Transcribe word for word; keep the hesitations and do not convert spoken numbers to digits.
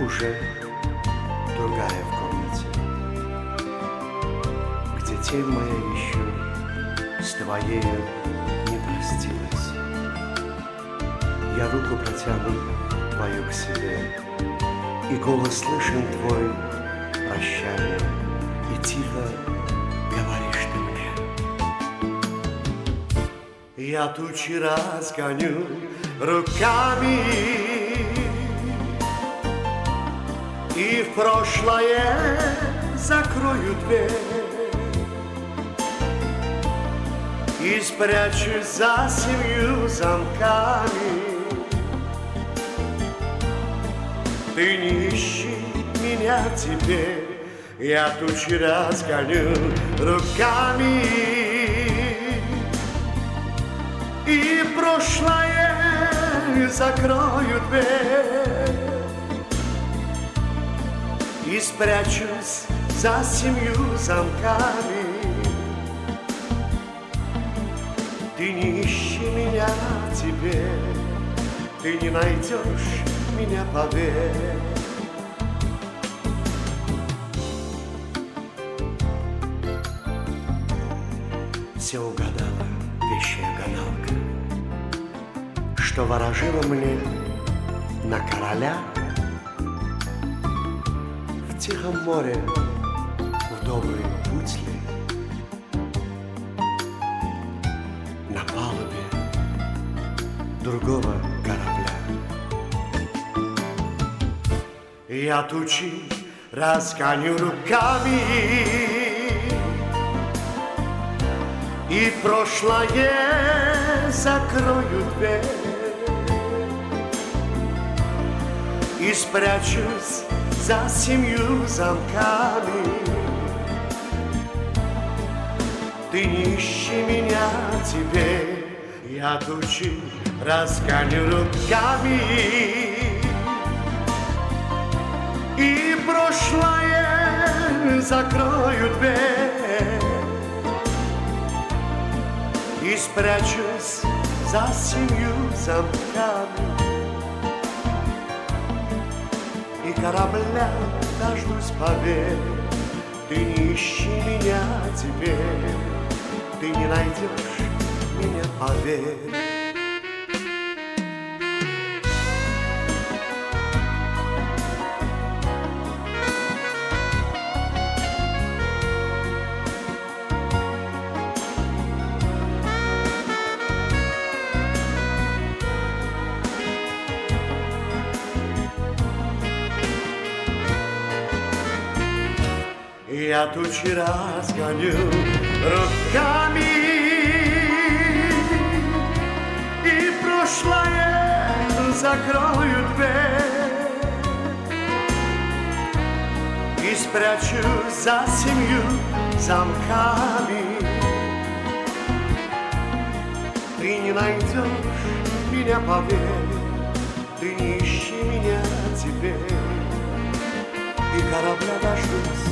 уже другая в комнате, где тень моя еще с твоею не простилась. Я руку протяну твою к себе, и голос слышен твой прощание, и тихо говоришь ты мне. Я тучи разгоню руками и в прошлое закрою дверь и спрячусь за семью замками. Ты не ищи меня теперь, я тучи разгоню руками и в прошлое закрою дверь и спрячусь за семью замками. Ты не ищи меня теперь, ты не найдешь меня, поверь. Все угадала вещая гадалка, что ворожила мне на короля в тихом море, в добрый путь ли, на палубе другого корабля. Я тучи разгоню руками и прошлое закрою дверь и спрячусь за семью замками. Ты не ищи меня теперь, я тучи разгоню руками и прошлое закрою дверь и спрячусь за семью замками. И корабля дождусь, поверь, ты не ищи меня теперь, ты не найдешь меня, поверь. Я тучи разгоню руками и прошлое закрою дверь и спрячусь за семью замками. Ты не найдешь меня, поверь, ты не ищи меня теперь, и корабля дождусь,